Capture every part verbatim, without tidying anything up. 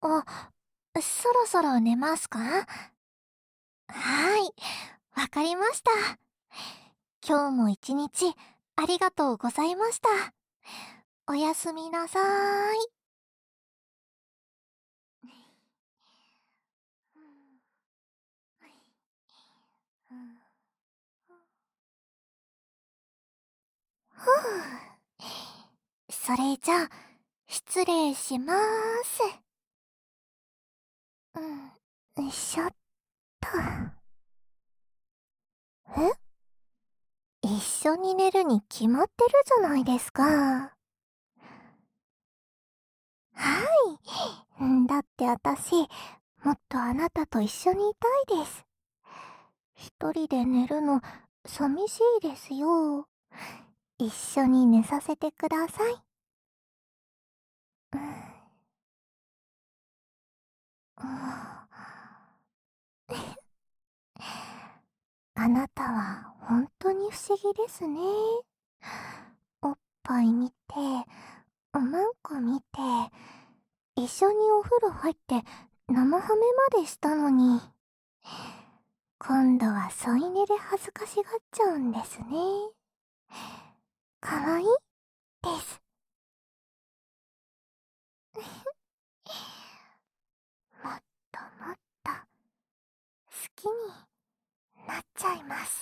あ、そろそろ寝ますか？はい、わかりました。今日も一日ありがとうございました。おやすみなさーい。ふう。それじゃあ、失礼しまーす。うん、よいしょっと。え、一緒に寝るに決まってるじゃないですか。はい。んだってあたし、もっとあなたと一緒にいたいです。一人で寝るの、寂しいですよ。一緒に寝させてください。うん、うんあなたは本当に不思議ですね。おっぱい見て、おまんこ見て、一緒にお風呂入って生ハメまでしたのに、今度は添い寝で恥ずかしがっちゃうんですね。かわいいです。もっともっと好きになっちゃいます。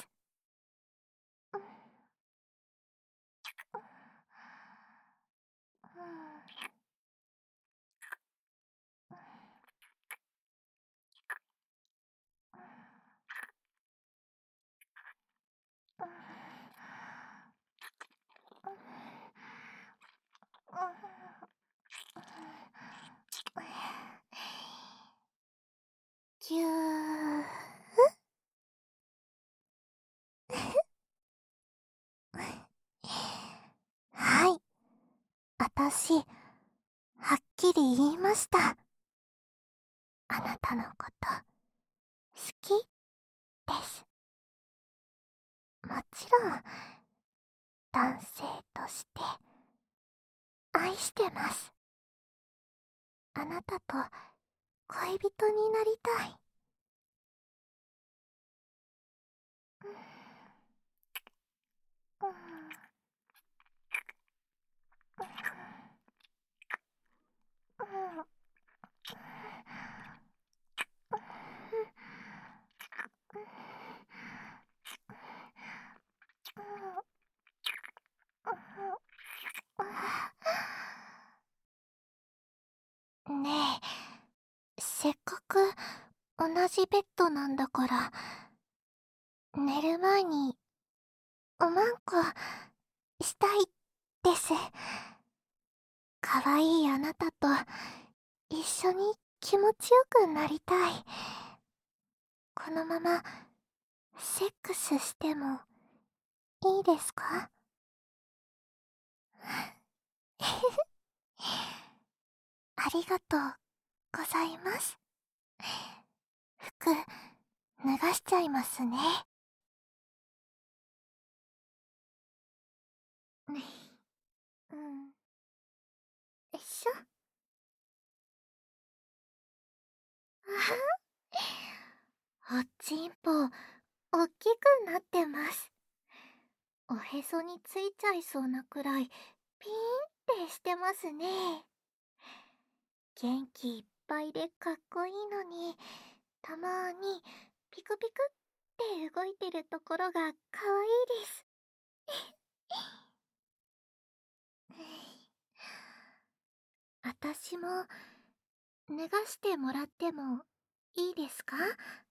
ぎゅー。はい。あたし、はっきり言いました。あなたのこと、好きです。もちろん、男性として愛してます。あなたと恋人になりたい。うん、うん、ねえ、せっかく同じベッドなんだから、寝る前におまんこしたいです。かわいいあなたと一緒に気持ちよくなりたい。このままセックスしてもいいですか？ありがとうございます。服脱がしちゃいますね。うん。よいしょ。あは、おちんぽ、おっきくなってます。おへそについちゃいそうなくらい、ピーンってしてますね。元気いっぱいでかっこいいのに、たまーにピクピクって動いてるところがかわいいです。あたしも脱がしてもらってもいいですか？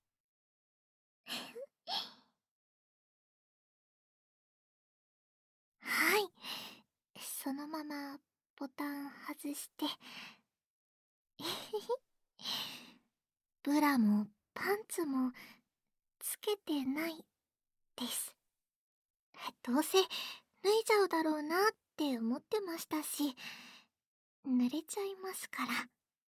はい。そのままボタン外して。ブラもパンツもつけてないです。どうせ脱いじゃうだろうなって思ってましたし、濡れちゃいますから。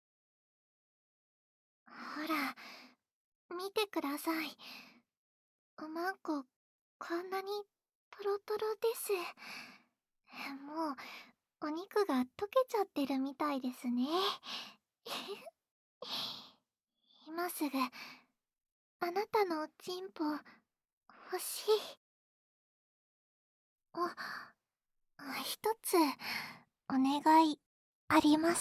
ほら、見てください。おまんこ、こんなにトロトロです。もう、お肉が溶けちゃってるみたいですね。 今すぐあなたのおちんぽ欲しい。あ、一つお願いあります。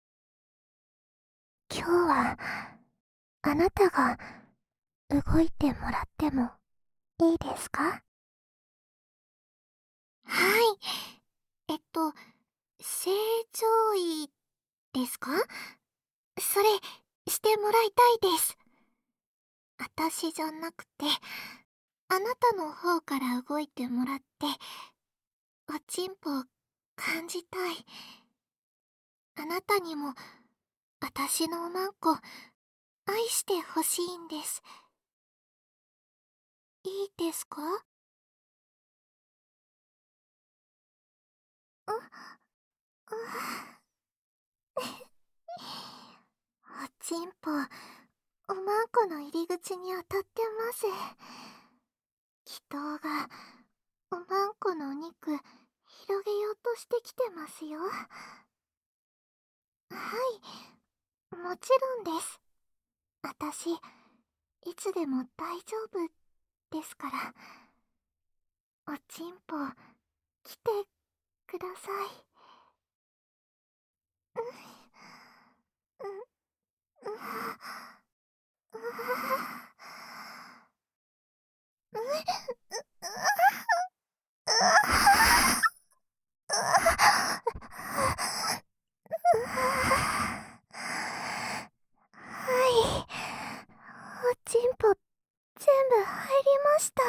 今日はあなたが動いてもらってもいいですか？はい。えっと、正常位ですか？それ、してもらいたいです。私じゃなくて、あなたの方から動いてもらって、おちんぽ感じたい。あなたにも、私のおまんこ、愛してほしいんです。いいですか？あ、あおちんぽ、おまんこの入り口に当たってます。祈祷が、おまんこのお肉、広げようとしてきてますよ。はい、もちろんです。私、いつでも大丈夫ですから。おちんぽ、来てください。うん、うん、うん、うん、うん、はい。おちんぽ、全部入りました。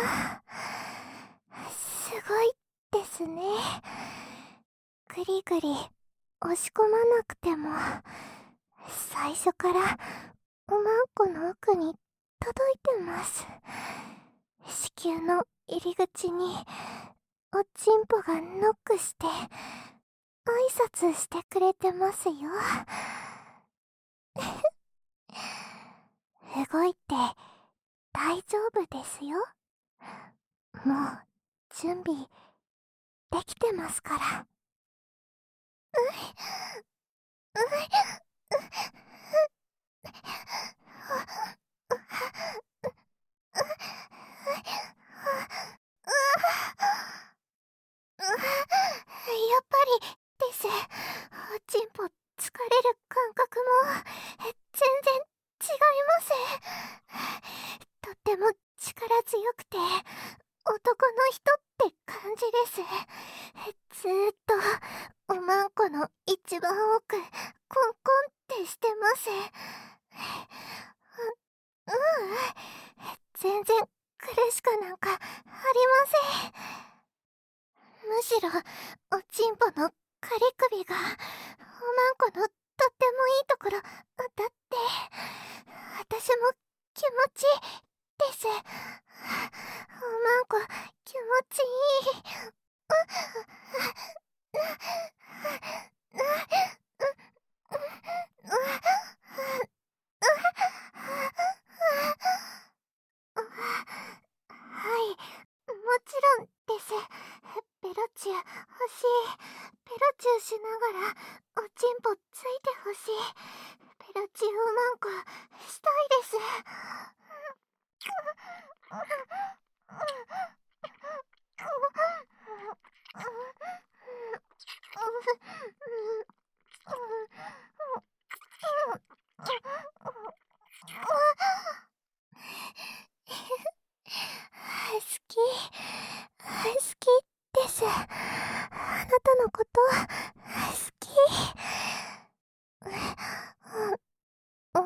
すごいですね。ぐりぐり押し込まなくても、最初からおまんこの奥に届いてます。子宮の入り口におちんぽがノックして挨拶してくれてますよ。動いて大丈夫ですよ。もう準備できてますから。うやっぱりです。おちんぽ疲れる感覚も全然違います。とっても力強くて男の人って感じです。ずーっとおまんこの一番奥コンコンってしてます。う、ううん、全然苦しくなんかありません。むしろおちんぽのカリ首がおまんこのとってもいいところだって私も気持ちいいです。おまんこ気持ちいい。はい、もちろんです。ペロチュー欲しい。ペロチューしながらおちんぽついてほしい。ペロチューおまんこしたいです。好き、好きです。あなたのこと好き。うん、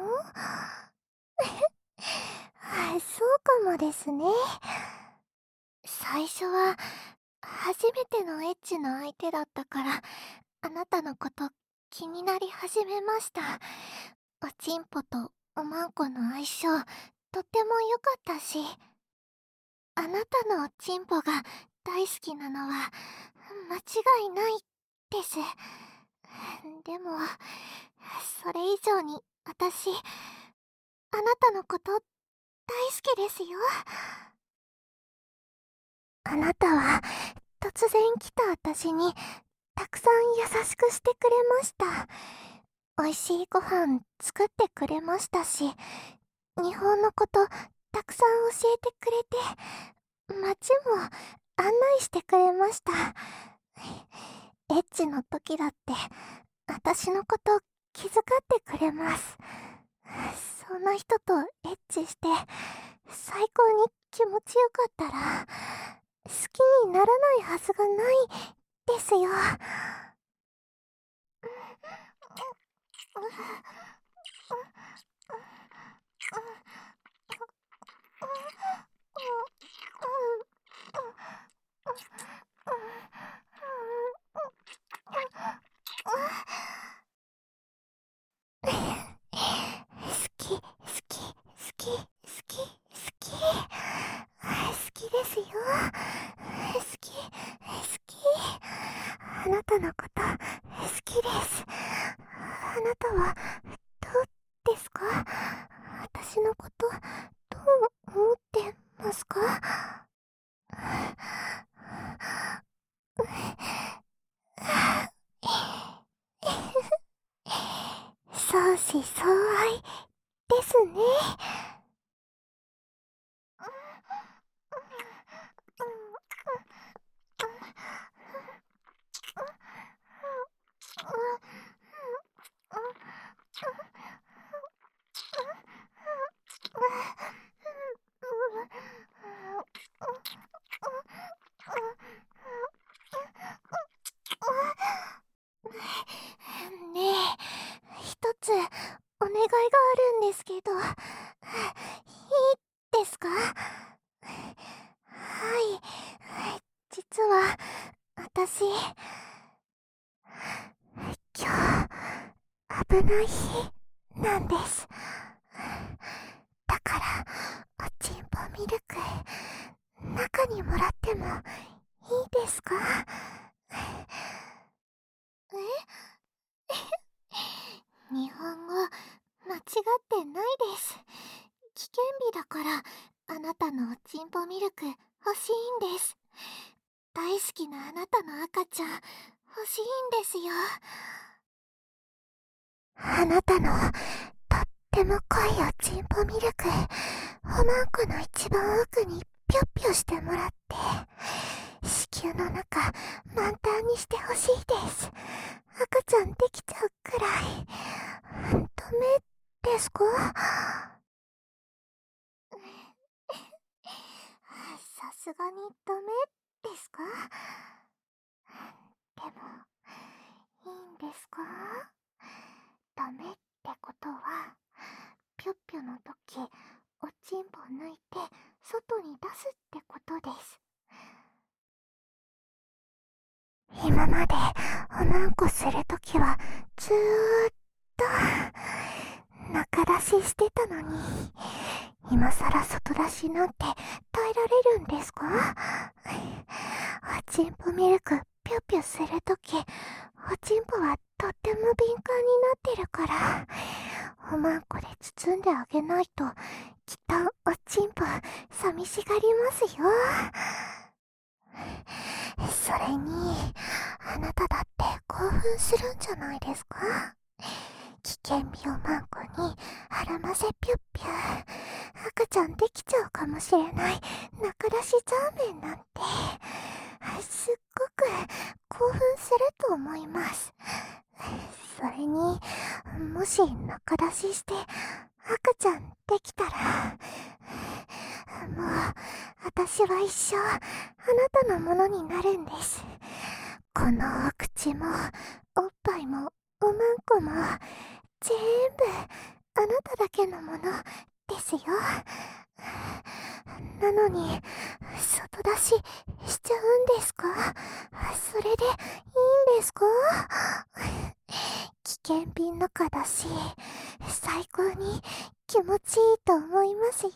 そうかもですね。最初は初めてのエッチの相手だったからあなたのこと気になり始めました。おちんぽとおまんこの相性とっても良かったし、あなたのおちんぽが大好きなのは間違いないです。でもそれ以上に私あなたのこと大好きですよ。あなたは突然来た私にたくさん優しくしてくれました。 美味しいご飯作ってくれましたし、日本のことたくさん教えてくれて、街も案内してくれました。エッチの時だって私のこと気遣ってくれます。そんな人とエッチして最高に気持ちよかったら好きにならないはずがないですよ。好き好き好き好き好き好きですよ。好き好き。あなたのこと好きです。あなたはどうですか？私のことどう思ってますか？相思相愛ですね。ねえ、一つお願いがあるんですけど、いいですか？はい、実は私、今日危ない日なんです。だからおちんぽミルク中にもらってもいいですか？え日本語間違ってないです。危険日だからあなたのおちんぽミルク欲しいんです。大好きなあなたの赤ちゃん欲しいんですよ。あなたのとっても濃いおちんぽミルク、おまんこの一番奥にぴょっぴょしてもらって、子宮の中満タンにしてほしいです。赤ちゃんできちゃうくらい。ダメですか？さすがにダメですか？でも、いいんですか？ダメってことは、ぴょっぴょの時、おちんぽ抜いて外に出すってことです。今までおまんこするときはずーっと中出ししてたのに、今さら外出しなんて耐えられるんですか？おちんぽミルクぴょぴょするとき、おちんぽはとっても敏感になってるから、おまんこで包んであげないときっとおちんぽ寂しがりますよ。それに、あなただって興奮するんじゃないですか？危険日をマンコにあらませぴゅっぴゅ、赤ちゃんできちゃうかもしれない中出しザーメンなんて、すっごく興奮すると思います。それに、もし中出しして赤ちゃんできたら、もう私は一生あなたのものになるんです。このお口もおっぱいもおまんこも全部あなただけのものですよ。なのに外出ししちゃうんですか？それでいいんですか？危険便のかだし最高に気持ちいいと思いますよ。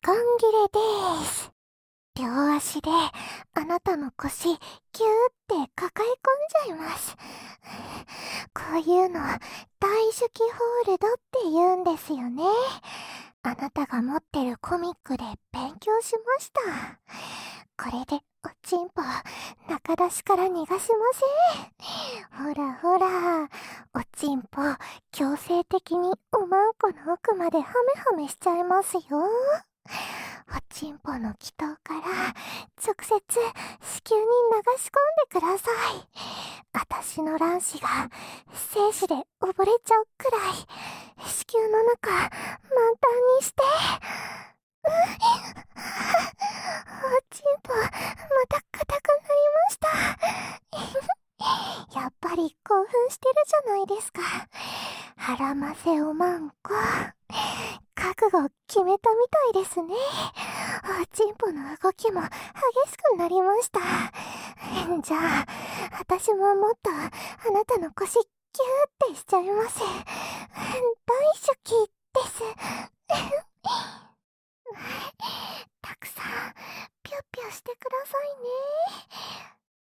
間切れでーす。両足であなたの腰ギューって抱え込んじゃいます。こういうの大手記ホールドって言うんですよね。あなたが持ってるコミックで勉強しました。これでおちんぽ中出しから逃がしません。ほらほら、おちんぽ強制的におまんこの奥までハメハメしちゃいますよ。おちんぽの気筒から直接子宮に流し込んでください。あたしの卵子が精子で溺れちゃうくらい子宮の中満タンにして。うん、おちんぽまた硬くなりました。やっぱり興奮してるじゃないですか。腹ませおまんこ覚悟決めたみたいですね。おちんぽの動きも激しくなりました。じゃあ、私ももっとあなたの腰ギューってしちゃいます。大好きです。たくさんピュッピュしてくださいね。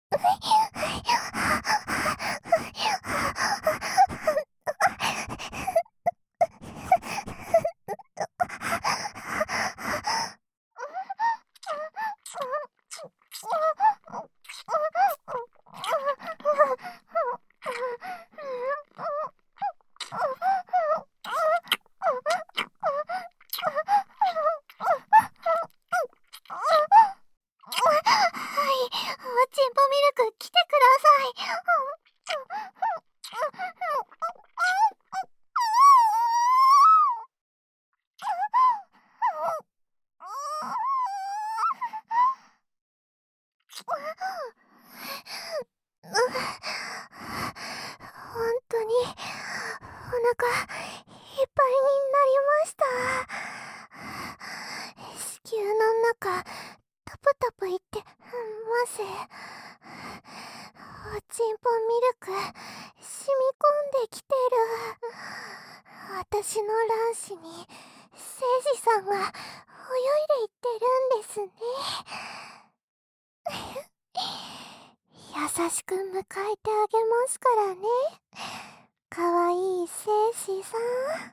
チンポミルク来てください。本当にお腹いっぱいになりました。子宮の中タプタプいってます。おちんぽミルク染み込んできてる。私の卵子に聖司さんが泳いでいってるんですね。優しく迎えてあげますからね。かわいい聖司さん。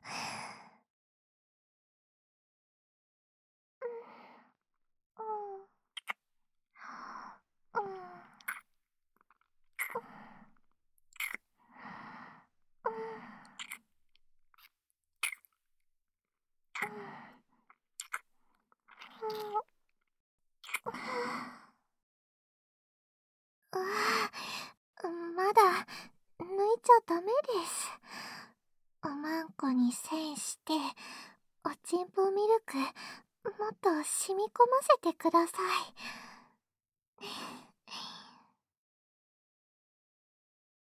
うんうんうんうわあ、まだ抜いちゃダメです。おまんこに栓しておちんぽミルクもっと染み込ませてください。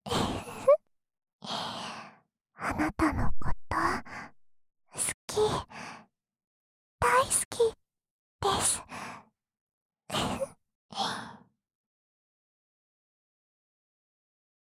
あなたのこと好き。